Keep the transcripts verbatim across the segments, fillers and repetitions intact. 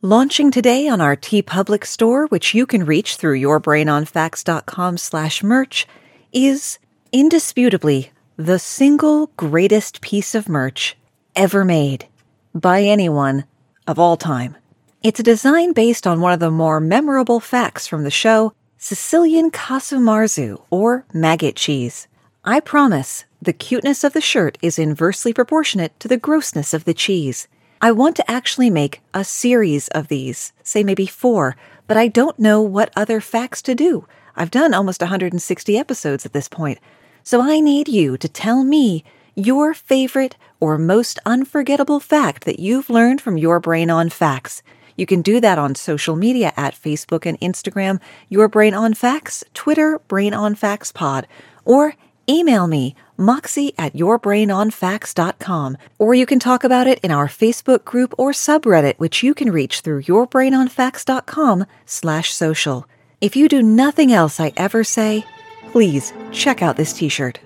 Launching today on our TeePublic store, which you can reach through yourbrainonfacts.com slash merch, is indisputably the single greatest piece of merch ever made by anyone of all time. It's a design based on one of the more memorable facts from the show, Sicilian Casumarzu, or maggot cheese. I promise, the cuteness of the shirt is inversely proportionate to the grossness of the cheese. I want to actually make a series of these, say maybe four, but I don't know what other facts to do. I've done almost one hundred sixty episodes at this point, so I need you to tell me your favorite or most unforgettable fact that you've learned from Your Brain on Facts. You can do that on social media at Facebook and Instagram, Your Brain on Facts, Twitter, Brain on Facts Pod, or email me, moxie at yourbrainonfacts dot com, or you can talk about it in our Facebook group or subreddit, which you can reach through yourbrainonfacts.com slash social. If you do nothing else I ever say, please check out this t-shirt.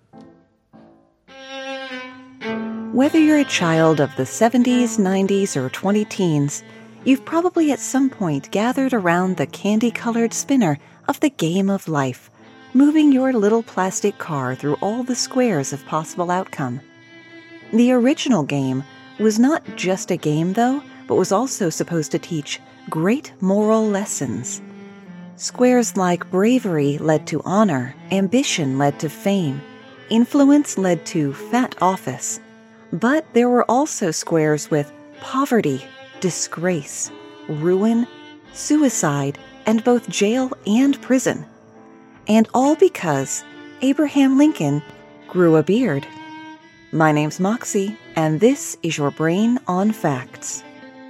Whether you're a child of the seventies, nineties, or twenty teens, you've probably at some point gathered around the candy-colored spinner of the game of life, moving your little plastic car through all the squares of possible outcome. The original game was not just a game, though, but was also supposed to teach great moral lessons. Squares like bravery led to honor, ambition led to fame, influence led to fat office. But there were also squares with poverty, disgrace, ruin, suicide, and both jail and prison. And all because Abraham Lincoln grew a beard. My name's Moxie, and this is Your Brain on Facts.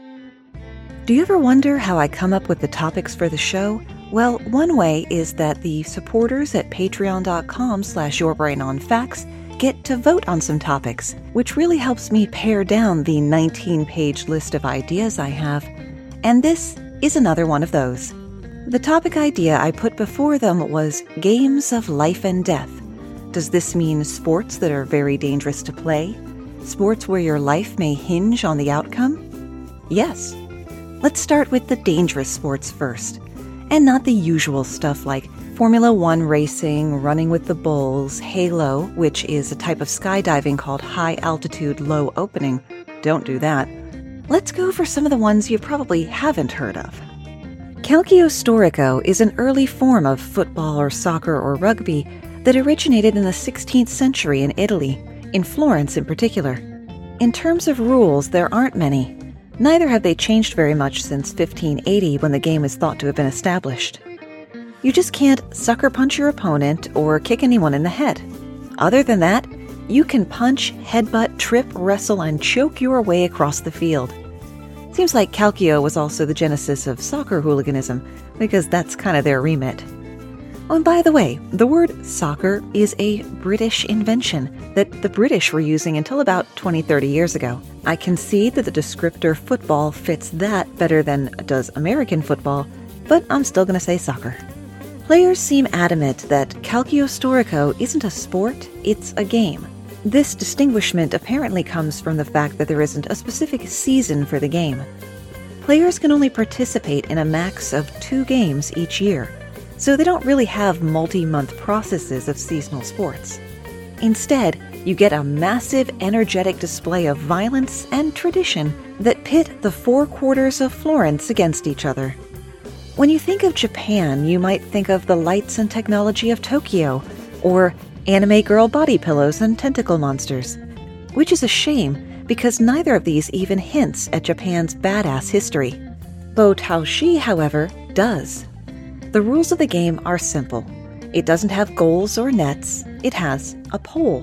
Do you ever wonder how I come up with the topics for the show? Well, one way is that the supporters at patreon.com slash yourbrainonfacts get to vote on some topics, which really helps me pare down the nineteen-page list of ideas I have. And this is another one of those. The topic idea I put before them was games of life and death. Does this mean sports that are very dangerous to play? Sports where your life may hinge on the outcome? Yes. Let's start with the dangerous sports first, and not the usual stuff like Formula One racing, running with the bulls, Halo, which is a type of skydiving called high altitude, low opening. Don't do that. Let's go for some of the ones you probably haven't heard of. Calcio storico is an early form of football or soccer or rugby that originated in the sixteenth century in Italy, in Florence in particular. In terms of rules, there aren't many. Neither have they changed very much since fifteen eighty, when the game is thought to have been established. You just can't sucker punch your opponent or kick anyone in the head. Other than that, you can punch, headbutt, trip, wrestle, and choke your way across the field. Seems like Calcio was also the genesis of soccer hooliganism, because that's kind of their remit. Oh, and by the way, the word soccer is a British invention that the British were using until about twenty, thirty years ago. I concede that the descriptor football fits that better than does American football, but I'm still going to say soccer. Players seem adamant that Calcio storico isn't a sport, it's a game. This distinguishment apparently comes from the fact that there isn't a specific season for the game. Players can only participate in a max of two games each year, so they don't really have multi-month processes of seasonal sports. Instead, you get a massive, energetic display of violence and tradition that pit the four quarters of Florence against each other. When you think of Japan, you might think of the lights and technology of Tokyo, or anime girl body pillows and tentacle monsters, which is a shame because neither of these even hints at Japan's badass history. Bo Taoshi, however, does. The rules of the game are simple. It doesn't have goals or nets, it has a pole.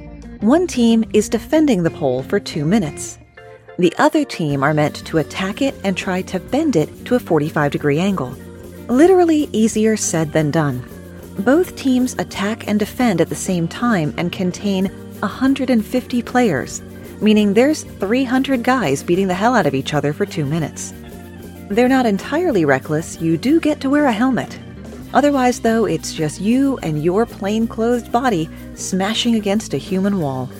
One team is defending the pole for two minutes. The other team are meant to attack it and try to bend it to a forty-five degree angle. Literally easier said than done. Both teams attack and defend at the same time and contain one hundred fifty players, meaning there's three hundred guys beating the hell out of each other for two minutes. They're not entirely reckless, you do get to wear a helmet. Otherwise, though, it's just you and your plain-clothed body smashing against a human wall.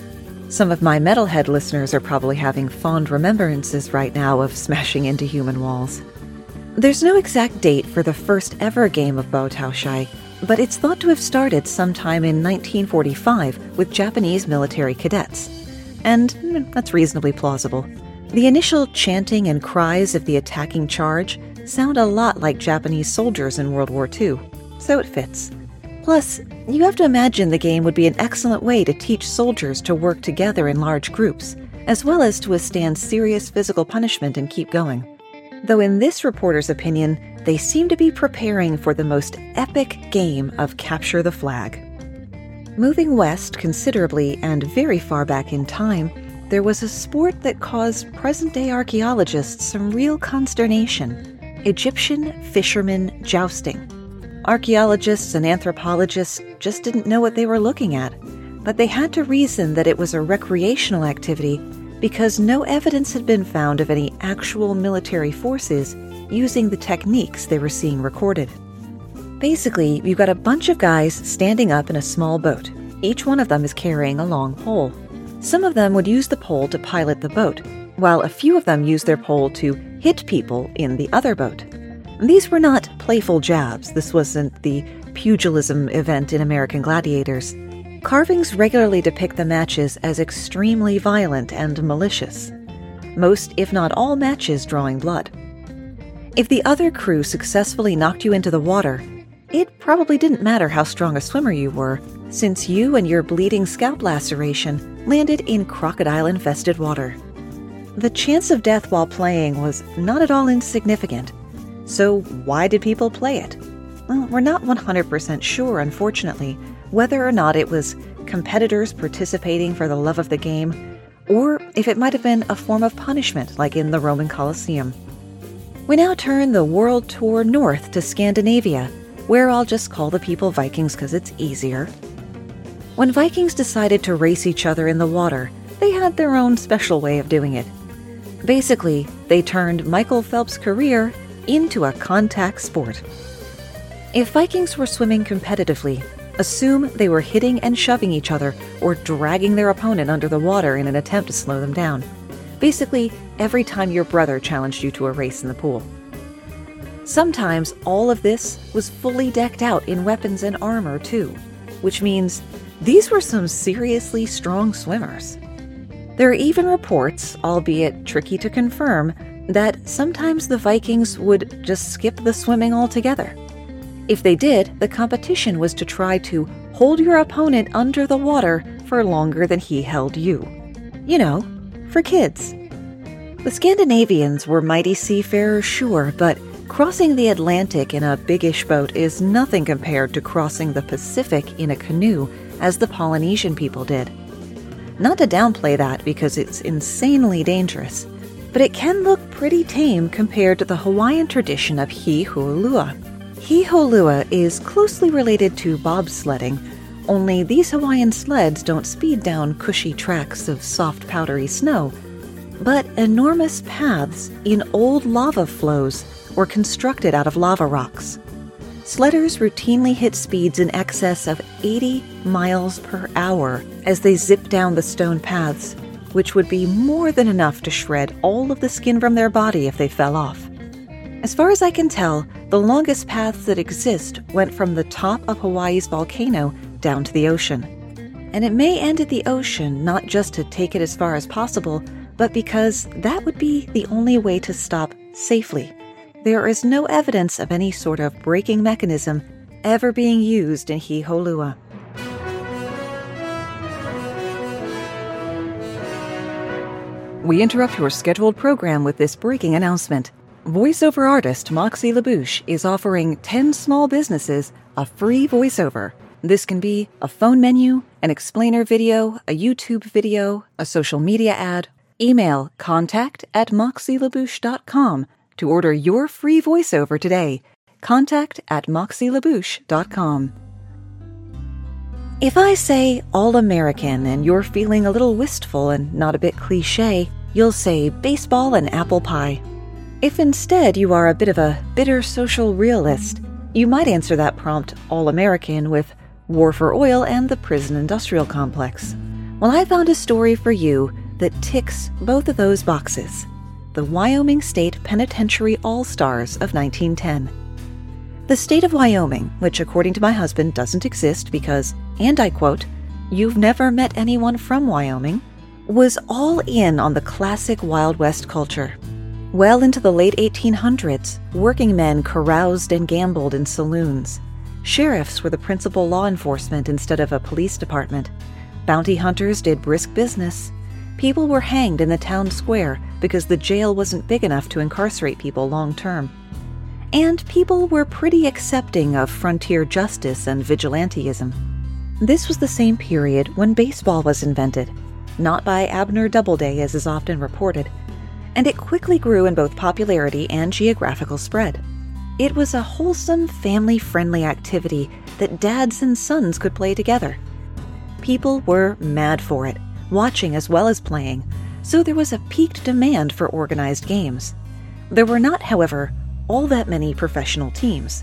Some of my metalhead listeners are probably having fond remembrances right now of smashing into human walls. There's no exact date for the first ever game of Baotaoshai, but it's thought to have started sometime in nineteen forty-five with Japanese military cadets. And that's reasonably plausible. The initial chanting and cries of the attacking charge sound a lot like Japanese soldiers in World War Two, so it fits. Plus, you have to imagine the game would be an excellent way to teach soldiers to work together in large groups, as well as to withstand serious physical punishment and keep going. Though in this reporter's opinion, they seem to be preparing for the most epic game of Capture the Flag. Moving west considerably and very far back in time, there was a sport that caused present-day archaeologists some real consternation: Egyptian fishermen jousting. Archaeologists and anthropologists just didn't know what they were looking at, but they had to reason that it was a recreational activity because no evidence had been found of any actual military forces using the techniques they were seeing recorded. Basically, you've got a bunch of guys standing up in a small boat. Each one of them is carrying a long pole. Some of them would use the pole to pilot the boat, while a few of them used their pole to hit people in the other boat. These were not playful jabs. This wasn't the pugilism event in American Gladiators. Carvings regularly depict the matches as extremely violent and malicious. Most, if not all, matches drawing blood. If the other crew successfully knocked you into the water, it probably didn't matter how strong a swimmer you were, since you and your bleeding scalp laceration landed in crocodile-infested water. The chance of death while playing was not at all insignificant. So why did people play it? Well, we're not one hundred percent sure, unfortunately, whether or not it was competitors participating for the love of the game, or if it might have been a form of punishment like in the Roman Colosseum. We now turn the world tour north to Scandinavia, where I'll just call the people Vikings because it's easier. When Vikings decided to race each other in the water, they had their own special way of doing it. Basically, they turned Michael Phelps' career into a contact sport. If Vikings were swimming competitively, assume they were hitting and shoving each other or dragging their opponent under the water in an attempt to slow them down. Basically, every time your brother challenged you to a race in the pool. Sometimes all of this was fully decked out in weapons and armor too, which means these were some seriously strong swimmers. There are even reports, albeit tricky to confirm, that sometimes the Vikings would just skip the swimming altogether. If they did, the competition was to try to hold your opponent under the water for longer than he held you. You know, for kids. The Scandinavians were mighty seafarers, sure, but crossing the Atlantic in a biggish boat is nothing compared to crossing the Pacific in a canoe, as the Polynesian people did. Not to downplay that because it's insanely dangerous, but it can look pretty tame compared to the Hawaiian tradition of Hiholua. Hiholua is closely related to bobsledding, only these Hawaiian sleds don't speed down cushy tracks of soft powdery snow, but enormous paths in old lava flows were constructed out of lava rocks. Sledders routinely hit speeds in excess of eighty miles per hour as they zip down the stone paths, which would be more than enough to shred all of the skin from their body if they fell off. As far as I can tell, the longest paths that exist went from the top of Hawaii's volcano down to the ocean. And it may end at the ocean not just to take it as far as possible, but because that would be the only way to stop safely. There is no evidence of any sort of braking mechanism ever being used in Hiholua. We interrupt your scheduled program with this breaking announcement. Voiceover artist Moxie LaBouche is offering ten small businesses a free voiceover. This can be a phone menu, an explainer video, a YouTube video, a social media ad. Email contact at moxie labouche dot com to order your free voiceover today. Contact at moxie labouche dot com. If I say all-American and you're feeling a little wistful and not a bit cliche, you'll say baseball and apple pie. If instead you are a bit of a bitter social realist, you might answer that prompt all-American with war for oil and the prison industrial complex. Well, I found a story for you that ticks both of those boxes. The Wyoming State Penitentiary All-Stars of nineteen ten. The state of Wyoming, which according to my husband doesn't exist because, and I quote, "You've never met anyone from Wyoming," was all in on the classic Wild West culture. Well into the late eighteen hundreds, working men caroused and gambled in saloons. Sheriffs were the principal law enforcement instead of a police department. Bounty hunters did brisk business. People were hanged in the town square because the jail wasn't big enough to incarcerate people long term. And people were pretty accepting of frontier justice and vigilantism. This was the same period when baseball was invented, not by Abner Doubleday as is often reported, and it quickly grew in both popularity and geographical spread. It was a wholesome, family-friendly activity that dads and sons could play together. People were mad for it, watching as well as playing, so there was a peaked demand for organized games. There were not, however, all that many professional teams.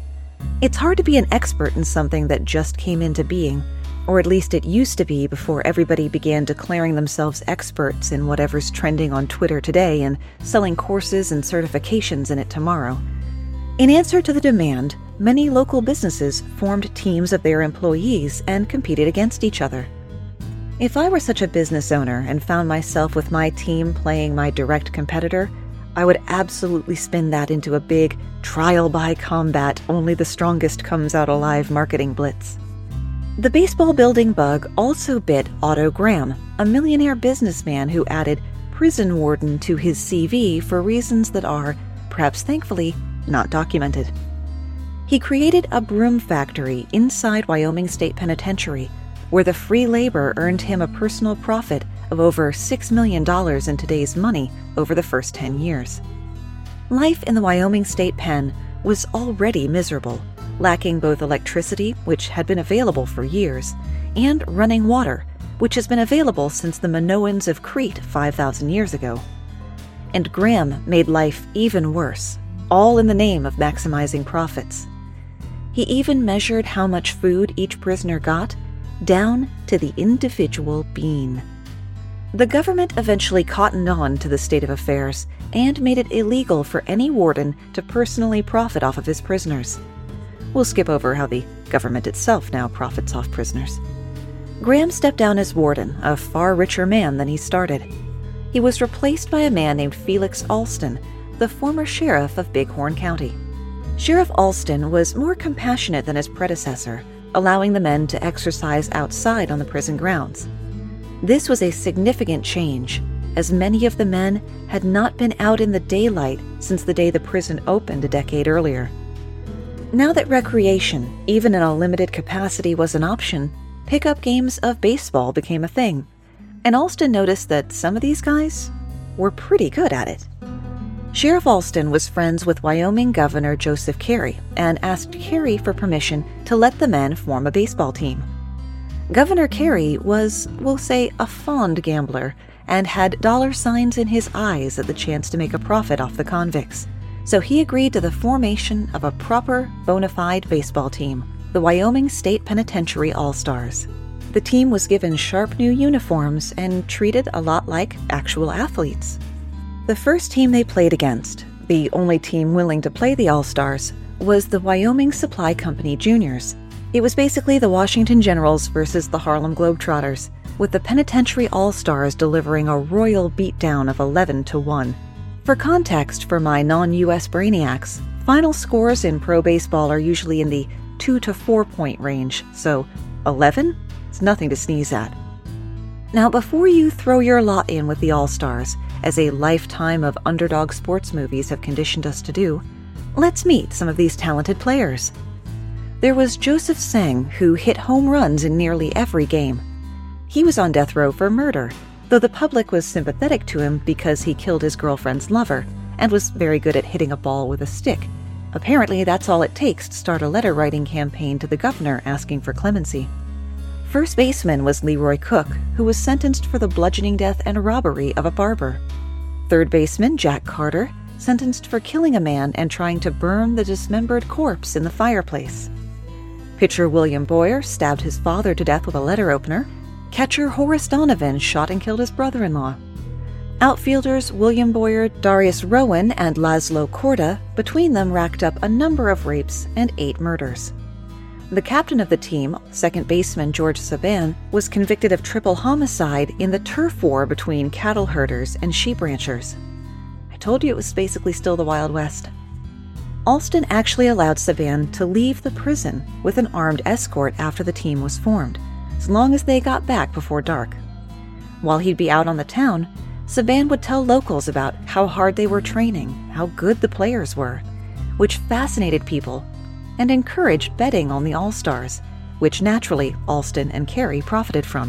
It's hard to be an expert in something that just came into being, or at least it used to be before everybody began declaring themselves experts in whatever's trending on Twitter today and selling courses and certifications in it tomorrow. In answer to the demand, many local businesses formed teams of their employees and competed against each other. If I were such a business owner and found myself with my team playing my direct competitor, I would absolutely spin that into a big trial by combat, only the strongest comes out alive marketing blitz. The baseball building bug also bit Otto Graham, a millionaire businessman who added prison warden to his C V for reasons that are, perhaps thankfully, not documented. He created a broom factory inside Wyoming State Penitentiary, where the free labor earned him a personal profit of over six million dollars in today's money over the first ten years. Life in the Wyoming State Pen was already miserable, lacking both electricity, which had been available for years, and running water, which has been available since the Minoans of Crete five thousand years ago. And Graham made life even worse, all in the name of maximizing profits. He even measured how much food each prisoner got, down to the individual bean. The government eventually cottoned on to the state of affairs and made it illegal for any warden to personally profit off of his prisoners. We'll skip over how the government itself now profits off prisoners. Graham stepped down as warden, a far richer man than he started. He was replaced by a man named Felix Alston, the former sheriff of Bighorn County. Sheriff Alston was more compassionate than his predecessor, allowing the men to exercise outside on the prison grounds. This was a significant change, as many of the men had not been out in the daylight since the day the prison opened a decade earlier. Now that recreation, even in a limited capacity, was an option, pickup games of baseball became a thing, and Alston noticed that some of these guys were pretty good at it. Sheriff Alston was friends with Wyoming Governor Joseph Carey and asked Carey for permission to let the men form a baseball team. Governor Carey was, we'll say, a fond gambler and had dollar signs in his eyes at the chance to make a profit off the convicts, so he agreed to the formation of a proper, bona fide baseball team, the Wyoming State Penitentiary All-Stars. The team was given sharp new uniforms and treated a lot like actual athletes. The first team they played against, the only team willing to play the All-Stars, was the Wyoming Supply Company Juniors. It was basically the Washington Generals versus the Harlem Globetrotters, with the Penitentiary All-Stars delivering a royal beatdown of eleven to one. For context for my non-U S brainiacs, final scores in pro baseball are usually in the two to four point range, so eleven is nothing to sneeze at. Now, before you throw your lot in with the All-Stars, as a lifetime of underdog sports movies have conditioned us to do, let's meet some of these talented players. There was Joseph Seng, who hit home runs in nearly every game. He was on death row for murder, though the public was sympathetic to him because he killed his girlfriend's lover and was very good at hitting a ball with a stick. Apparently, that's all it takes to start a letter-writing campaign to the governor asking for clemency. First baseman was Leroy Cook, who was sentenced for the bludgeoning death and robbery of a barber. Third baseman Jack Carter, sentenced for killing a man and trying to burn the dismembered corpse in the fireplace. Pitcher William Boyer stabbed his father to death with a letter opener. Catcher Horace Donovan shot and killed his brother-in-law. Outfielders William Boyer, Darius Rowan, and Laszlo Korda between them racked up a number of rapes and eight murders. The captain of the team, second baseman George Saban, was convicted of triple homicide in the turf war between cattle herders and sheep ranchers. I told you it was basically still the Wild West. Alston actually allowed Saban to leave the prison with an armed escort after the team was formed, as long as they got back before dark. While he'd be out on the town, Saban would tell locals about how hard they were training, how good the players were, which fascinated people and encouraged betting on the All-Stars, which naturally Alston and Carey profited from.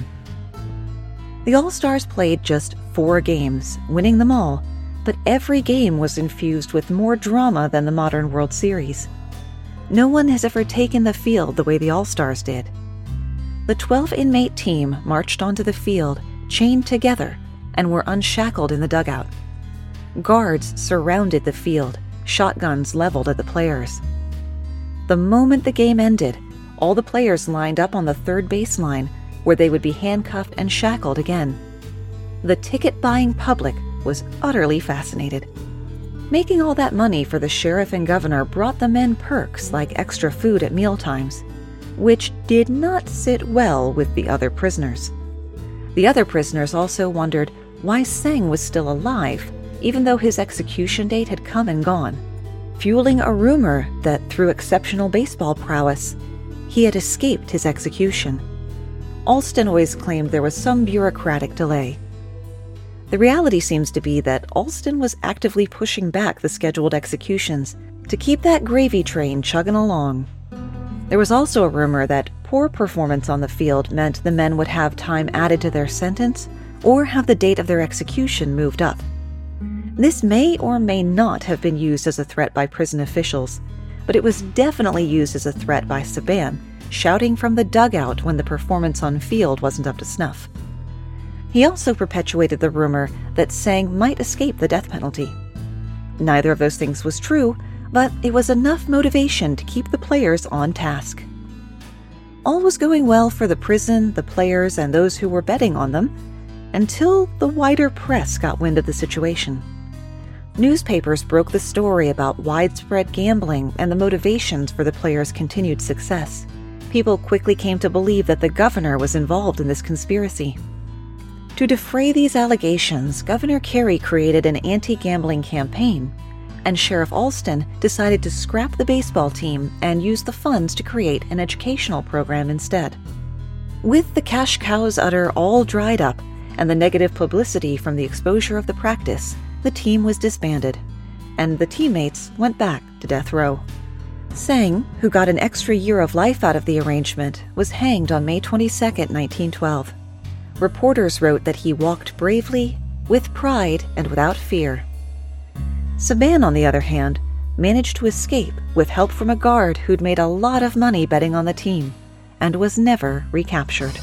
The All-Stars played just four games, winning them all, but every game was infused with more drama than the modern World Series. No one has ever taken the field the way the All-Stars did. The twelve-inmate team marched onto the field, chained together, and were unshackled in the dugout. Guards surrounded the field, shotguns leveled at the players. The moment the game ended, all the players lined up on the third baseline, where they would be handcuffed and shackled again. The ticket-buying public was utterly fascinated. Making all that money for the sheriff and governor brought the men perks like extra food at mealtimes, which did not sit well with the other prisoners. The other prisoners also wondered why Seng was still alive, even though his execution date had come and gone, fueling a rumor that through exceptional baseball prowess, he had escaped his execution. Alston always claimed there was some bureaucratic delay. The reality seems to be that Alston was actively pushing back the scheduled executions to keep that gravy train chugging along. There was also a rumor that poor performance on the field meant the men would have time added to their sentence or have the date of their execution moved up. This may or may not have been used as a threat by prison officials, but it was definitely used as a threat by Saban, shouting from the dugout when the performance on field wasn't up to snuff. He also perpetuated the rumor that Seng might escape the death penalty. Neither of those things was true, but it was enough motivation to keep the players on task. All was going well for the prison, the players, and those who were betting on them, until the wider press got wind of the situation. Newspapers broke the story about widespread gambling and the motivations for the players' continued success. People quickly came to believe that the governor was involved in this conspiracy. To defray these allegations, Governor Carey created an anti-gambling campaign, and Sheriff Alston decided to scrap the baseball team and use the funds to create an educational program instead. With the cash cow's udder all dried up and the negative publicity from the exposure of the practice, the team was disbanded, and the teammates went back to death row. Seng, who got an extra year of life out of the arrangement, was hanged on May twenty-second, nineteen twelve. Reporters wrote that he walked bravely, with pride, and without fear. Saban, on the other hand, managed to escape with help from a guard who'd made a lot of money betting on the team, and was never recaptured.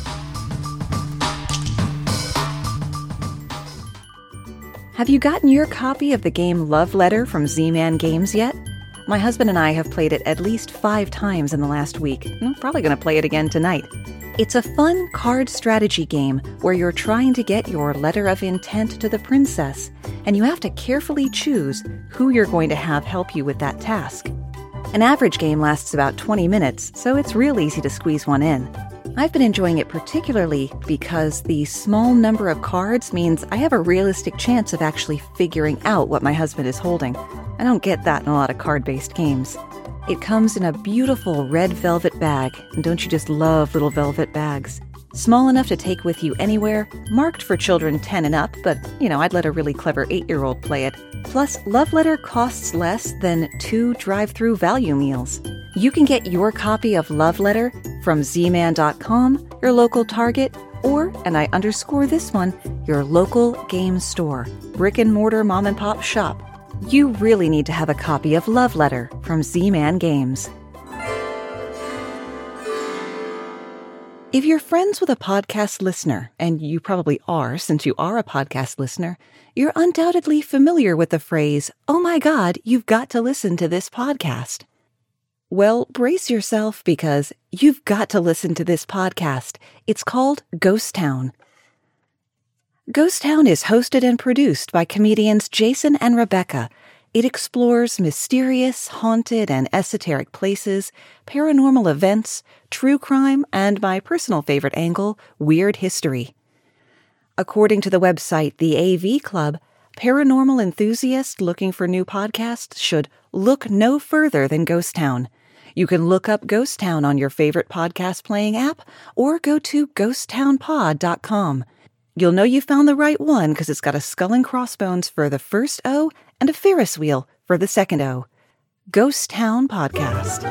Have you gotten your copy of the game Love Letter from Z-Man Games yet? My husband and I have played it at least five times in the last week, and I'm probably going to play it again tonight. It's a fun card strategy game where you're trying to get your letter of intent to the princess, and you have to carefully choose who you're going to have help you with that task. An average game lasts about twenty minutes, so it's real easy to squeeze one in. I've been enjoying it particularly because the small number of cards means I have a realistic chance of actually figuring out what my husband is holding. I don't get that in a lot of card-based games. It comes in a beautiful red velvet bag, and don't you just love little velvet bags? Small enough to take with you anywhere, marked for children ten and up, but, you know, I'd let a really clever eight-year-old play it. Plus, Love Letter costs less than two drive-thru value meals. You can get your copy of Love Letter from Z man dot com, your local Target, or, and I underscore this one, your local game store, brick-and-mortar mom-and-pop shop. You really need to have a copy of Love Letter from Z-Man Games. If you're friends with a podcast listener, and you probably are since you are a podcast listener, you're undoubtedly familiar with the phrase, "Oh my God, you've got to listen to this podcast." Well, brace yourself because you've got to listen to this podcast. It's called Ghost Town. Ghost Town is hosted and produced by comedians Jason and Rebecca. It explores mysterious, haunted, and esoteric places, paranormal events, true crime, and my personal favorite angle, weird history. According to the website The A V Club, paranormal enthusiasts looking for new podcasts should look no further than Ghost Town. You can look up Ghost Town on your favorite podcast playing app or go to ghost town pod dot com. You'll know you found the right one because it's got a skull and crossbones for the first O and a Ferris wheel for the second O. Ghost Town Podcast.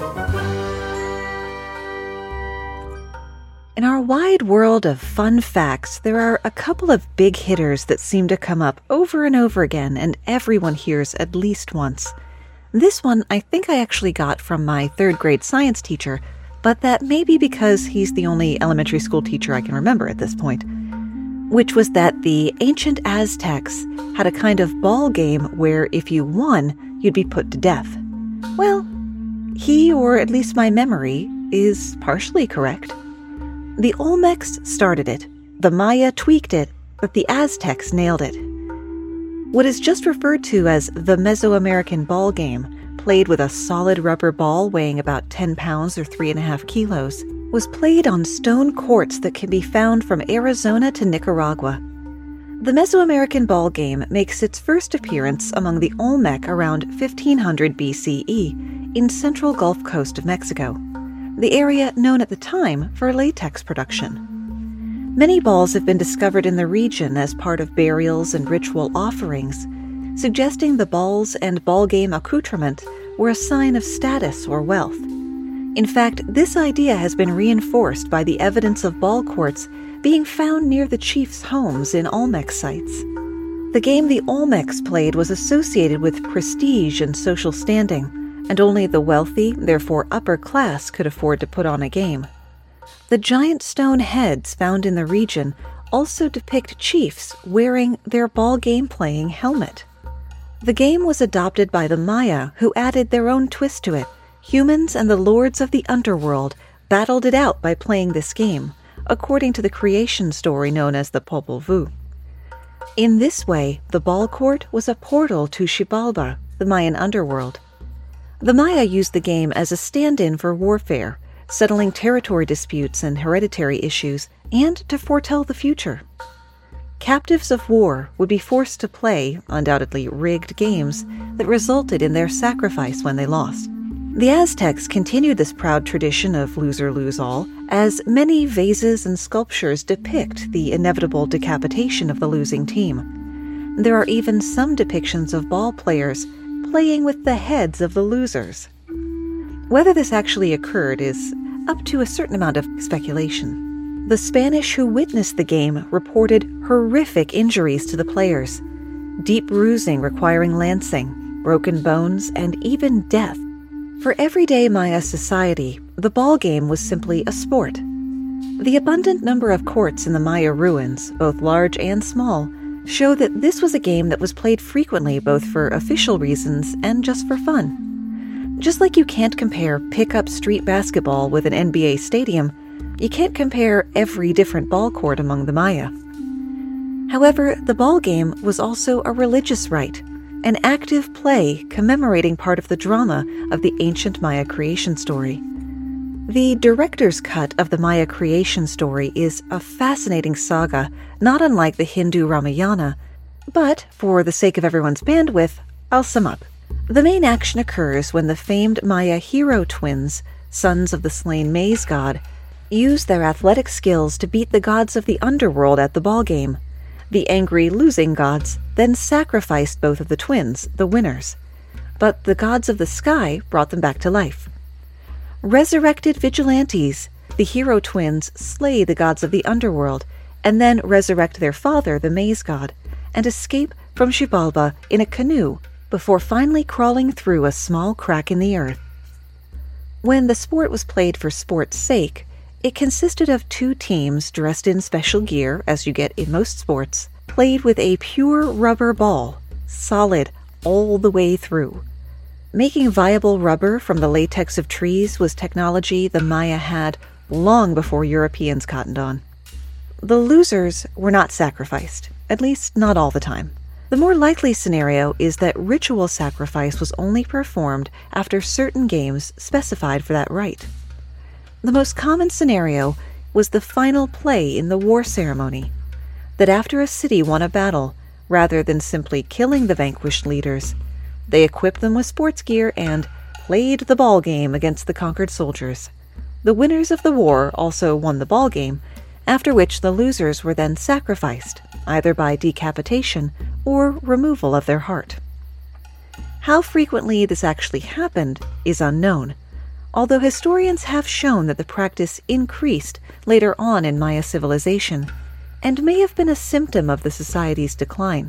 In our wide world of fun facts, there are a couple of big hitters that seem to come up over and over again, and everyone hears at least once. This one I think I actually got from my third grade science teacher, but that may be because he's the only elementary school teacher I can remember at this point, which was that the ancient Aztecs had a kind of ball game where if you won, you'd be put to death. Well, he, or at least my memory, is partially correct. The Olmecs started it, the Maya tweaked it, but the Aztecs nailed it. What is just referred to as the Mesoamerican ball game, played with a solid rubber ball weighing about ten pounds or three and a half kilos, was played on stone courts that can be found from Arizona to Nicaragua. The Mesoamerican ball game makes its first appearance among the Olmec around fifteen hundred B C E in central Gulf Coast of Mexico, the area known at the time for latex production. Many balls have been discovered in the region as part of burials and ritual offerings, suggesting the balls and ball game accoutrement were a sign of status or wealth. In fact, this idea has been reinforced by the evidence of ball courts being found near the chiefs' homes in Olmec sites. The game the Olmecs played was associated with prestige and social standing, and only the wealthy, therefore upper class, could afford to put on a game. The giant stone heads found in the region also depict chiefs wearing their ball game playing helmet. The game was adopted by the Maya, who added their own twist to it. Humans and the lords of the underworld battled it out by playing this game, according to the creation story known as the Popol Vuh. In this way, the ball court was a portal to Xibalba, the Mayan underworld. The Maya used the game as a stand-in for warfare, settling territory disputes and hereditary issues, and to foretell the future. Captives of war would be forced to play, undoubtedly rigged games that resulted in their sacrifice when they lost. The Aztecs continued this proud tradition of loser-lose-all, as many vases and sculptures depict the inevitable decapitation of the losing team. There are even some depictions of ball players playing with the heads of the losers. Whether this actually occurred is up to a certain amount of speculation. The Spanish who witnessed the game reported horrific injuries to the players, deep bruising requiring lancing, broken bones, and even death. For everyday Maya society, the ball game was simply a sport. The abundant number of courts in the Maya ruins, both large and small, show that this was a game that was played frequently both for official reasons and just for fun. Just like you can't compare pickup street basketball with an N B A stadium, you can't compare every different ball court among the Maya. However, the ball game was also a religious rite, an active play commemorating part of the drama of the ancient Maya creation story. The director's cut of the Maya creation story is a fascinating saga, not unlike the Hindu Ramayana, but for the sake of everyone's bandwidth, I'll sum up. The main action occurs when the famed Maya hero twins, sons of the slain maize god, use their athletic skills to beat the gods of the underworld at the ball game. The angry losing gods then sacrificed both of the twins, the winners. But the gods of the sky brought them back to life. Resurrected vigilantes, the hero twins slay the gods of the underworld and then resurrect their father, the maize god, and escape from Xibalba in a canoe before finally crawling through a small crack in the earth. When the sport was played for sport's sake, it consisted of two teams dressed in special gear, as you get in most sports, played with a pure rubber ball, solid all the way through. Making viable rubber from the latex of trees was technology the Maya had long before Europeans cottoned on. The losers were not sacrificed, at least not all the time. The more likely scenario is that ritual sacrifice was only performed after certain games specified for that rite. The most common scenario was the final play in the war ceremony, that after a city won a battle, rather than simply killing the vanquished leaders, they equipped them with sports gear and played the ball game against the conquered soldiers. The winners of the war also won the ball game, after which the losers were then sacrificed, either by decapitation or removal of their heart. How frequently this actually happened is unknown, although historians have shown that the practice increased later on in Maya civilization, and may have been a symptom of the society's decline.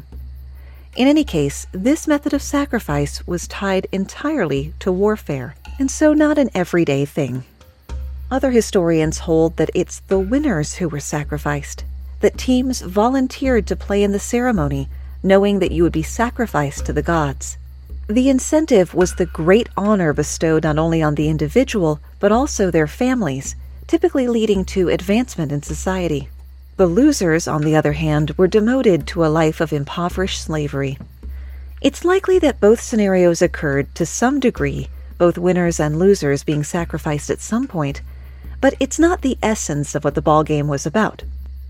In any case, this method of sacrifice was tied entirely to warfare, and so not an everyday thing. Other historians hold that it's the winners who were sacrificed, that teams volunteered to play in the ceremony, knowing that you would be sacrificed to the gods. The incentive was the great honor bestowed not only on the individual, but also their families, typically leading to advancement in society. The losers, on the other hand, were demoted to a life of impoverished slavery. It's likely that both scenarios occurred to some degree, both winners and losers being sacrificed at some point, but it's not the essence of what the ball game was about.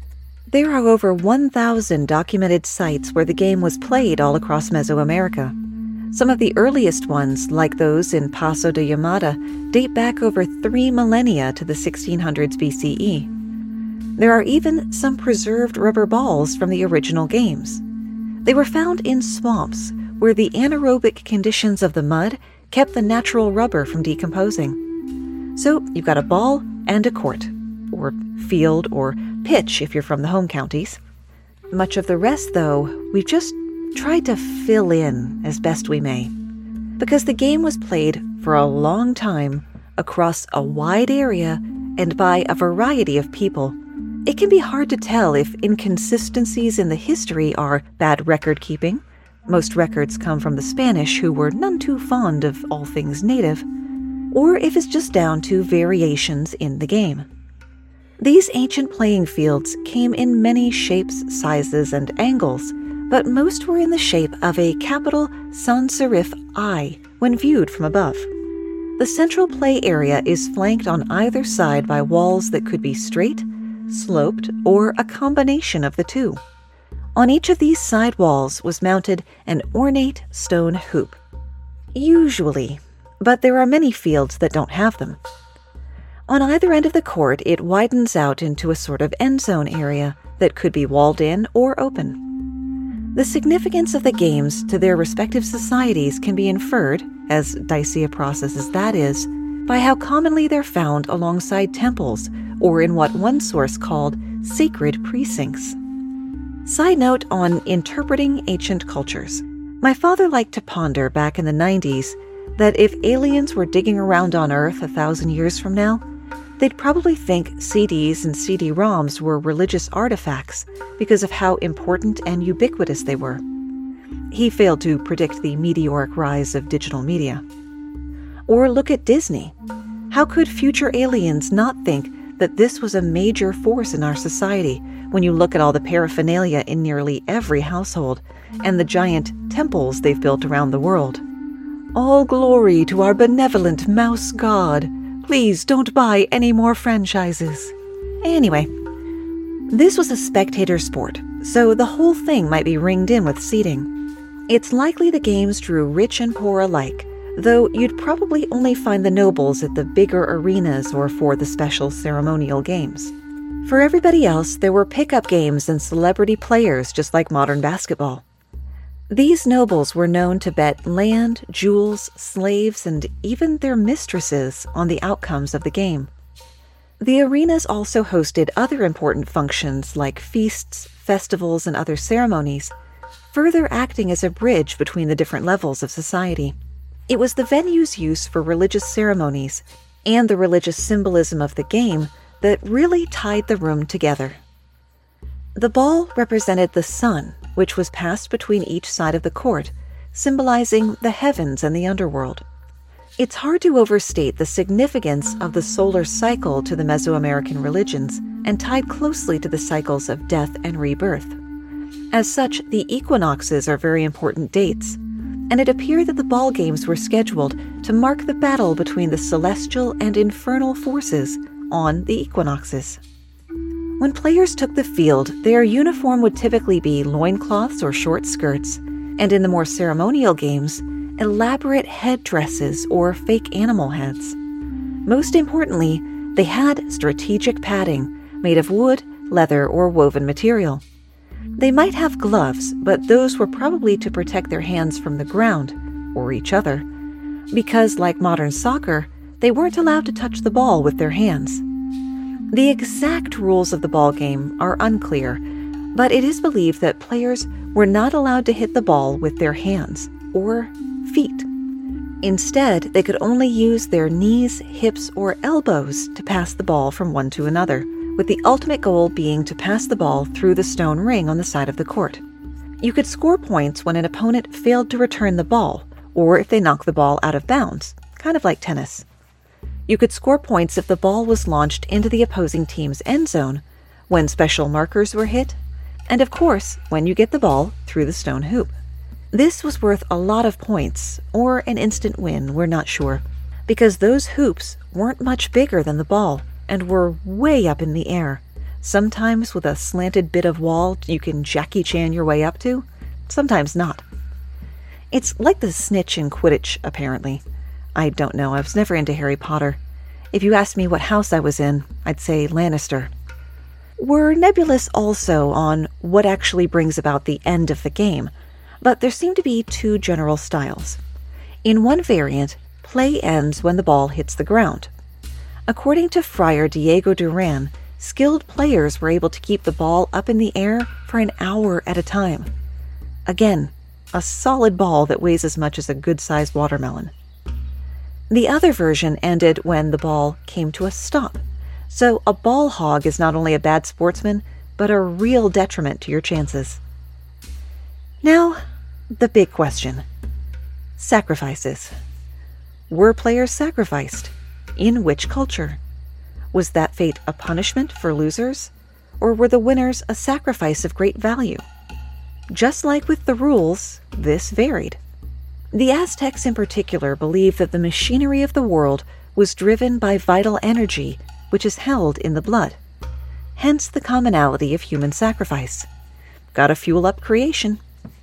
There are over one thousand documented sites where the game was played all across Mesoamerica. Some of the earliest ones, like those in Paso de Yamada, date back over three millennia to the sixteen hundreds B C E. There are even some preserved rubber balls from the original games. They were found in swamps, where the anaerobic conditions of the mud kept the natural rubber from decomposing. So you've got a ball and a court, or field, or pitch if you're from the home counties. Much of the rest, though, we've just tried to fill in as best we may, because the game was played for a long time across a wide area and by a variety of people. It can be hard to tell if inconsistencies in the history are bad record keeping. Most records come from the Spanish, who were none too fond of all things native, or if it's just down to variations in the game. These ancient playing fields came in many shapes, sizes, and angles, but most were in the shape of a capital sans serif I when viewed from above. The central play area is flanked on either side by walls that could be straight, sloped, or a combination of the two. On each of these side walls was mounted an ornate stone hoop. Usually, but there are many fields that don't have them. On either end of the court, it widens out into a sort of end zone area that could be walled in or open. The significance of the games to their respective societies can be inferred, as dicey a process as that is, by how commonly they're found alongside temples or in what one source called sacred precincts. Side note on interpreting ancient cultures. My father liked to ponder back in the nineties that if aliens were digging around on Earth a thousand years from now, they'd probably think C Ds and C D ROMs were religious artifacts because of how important and ubiquitous they were. He failed to predict the meteoric rise of digital media. Or look at Disney. How could future aliens not think that this was a major force in our society when you look at all the paraphernalia in nearly every household and the giant temples they've built around the world? All glory to our benevolent mouse god. Please don't buy any more franchises. Anyway, this was a spectator sport, so the whole thing might be ringed in with seating. It's likely the games drew rich and poor alike, though you'd probably only find the nobles at the bigger arenas or for the special ceremonial games. For everybody else, there were pickup games and celebrity players, just like modern basketball. These nobles were known to bet land, jewels, slaves, and even their mistresses on the outcomes of the game. The arenas also hosted other important functions like feasts, festivals, and other ceremonies, further acting as a bridge between the different levels of society. It was the venue's use for religious ceremonies and the religious symbolism of the game that really tied the room together. The ball represented the sun, which was passed between each side of the court, symbolizing the heavens and the underworld. It's hard to overstate the significance of the solar cycle to the Mesoamerican religions and tied closely to the cycles of death and rebirth. As such, the equinoxes are very important dates, and it appeared that the ball games were scheduled to mark the battle between the celestial and infernal forces on the equinoxes. When players took the field, their uniform would typically be loincloths or short skirts, and in the more ceremonial games, elaborate headdresses or fake animal heads. Most importantly, they had strategic padding made of wood, leather, or woven material. They might have gloves, but those were probably to protect their hands from the ground, or each other, because, like modern soccer, they weren't allowed to touch the ball with their hands. The exact rules of the ball game are unclear, but it is believed that players were not allowed to hit the ball with their hands or feet. Instead, they could only use their knees, hips, or elbows to pass the ball from one to another, with the ultimate goal being to pass the ball through the stone ring on the side of the court. You could score points when an opponent failed to return the ball, or if they knocked the ball out of bounds, kind of like tennis. You could score points if the ball was launched into the opposing team's end zone, when special markers were hit, and of course, when you get the ball through the stone hoop. This was worth a lot of points, or an instant win, we're not sure, because those hoops weren't much bigger than the ball and were way up in the air, sometimes with a slanted bit of wall you can Jackie Chan your way up to, sometimes not. It's like the snitch in Quidditch, apparently. I don't know, I was never into Harry Potter. If you asked me what house I was in, I'd say Lannister. We're nebulous also on what actually brings about the end of the game, but there seem to be two general styles. In one variant, play ends when the ball hits the ground. According to Friar Diego Duran, skilled players were able to keep the ball up in the air for an hour at a time. Again, a solid ball that weighs as much as a good-sized watermelon. The other version ended when the ball came to a stop, so a ball hog is not only a bad sportsman, but a real detriment to your chances. Now, the big question. Sacrifices. Were players sacrificed? In which culture? Was that fate a punishment for losers? Or were the winners a sacrifice of great value? Just like with the rules, this varied. The Aztecs in particular believed that the machinery of the world was driven by vital energy, which is held in the blood. Hence the commonality of human sacrifice. Gotta fuel up creation.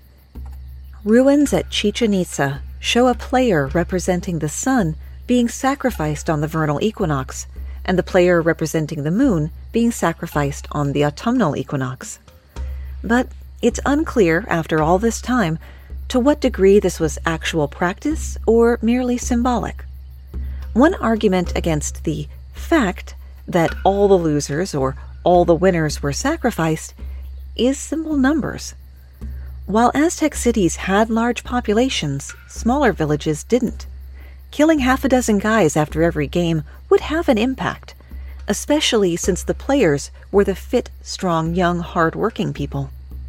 Ruins at Chichen Itza show a player representing the sun being sacrificed on the vernal equinox, and the player representing the moon being sacrificed on the autumnal equinox. But it's unclear, after all this time, to what degree this was actual practice or merely symbolic. One argument against the fact that all the losers or all the winners were sacrificed is simple numbers. While Aztec cities had large populations, smaller villages didn't. Killing half a dozen guys after every game would have an impact, especially since the players were the fit, strong, young, hard-working people.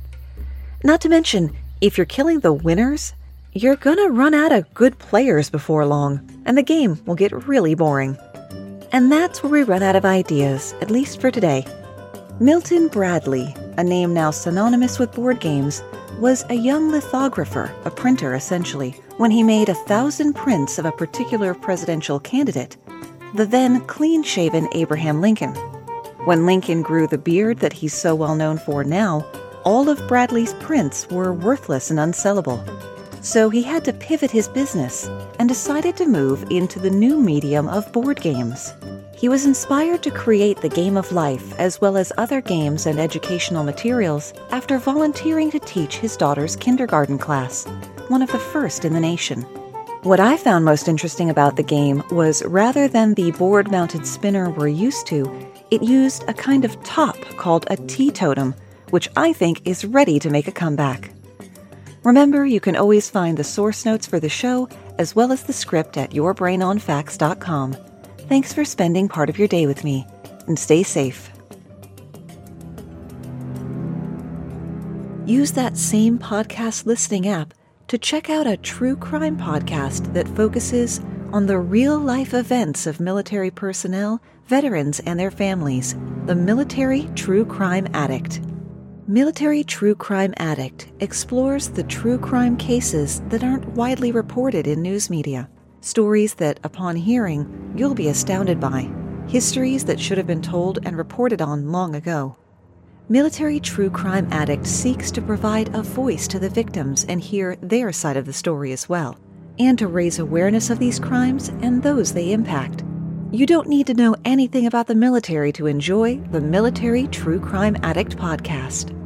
Not to mention, if you're killing the winners, you're gonna run out of good players before long, and the game will get really boring. And that's where we run out of ideas, at least for today. Milton Bradley, a name now synonymous with board games, was a young lithographer, a printer essentially, when he made a thousand prints of a particular presidential candidate, the then clean-shaven Abraham Lincoln. When Lincoln grew the beard that he's so well known for now, all of Bradley's prints were worthless and unsellable. So he had to pivot his business and decided to move into the new medium of board games. He was inspired to create the Game of Life as well as other games and educational materials after volunteering to teach his daughter's kindergarten class, one of the first in the nation. What I found most interesting about the game was rather than the board-mounted spinner we're used to, it used a kind of top called a teetotum, which I think is ready to make a comeback. Remember, you can always find the source notes for the show as well as the script at your brain on facts dot com. Thanks for spending part of your day with me, and stay safe. Use that same podcast listening app to check out a true crime podcast that focuses on the real-life events of military personnel, veterans, and their families, the Military True Crime Addict. Military True Crime Addict explores the true crime cases that aren't widely reported in news media, stories that, upon hearing, you'll be astounded by, histories that should have been told and reported on long ago. Military True Crime Addict seeks to provide a voice to the victims and hear their side of the story as well, and to raise awareness of these crimes and those they impact. You don't need to know anything about the military to enjoy the Military True Crime Addict podcast.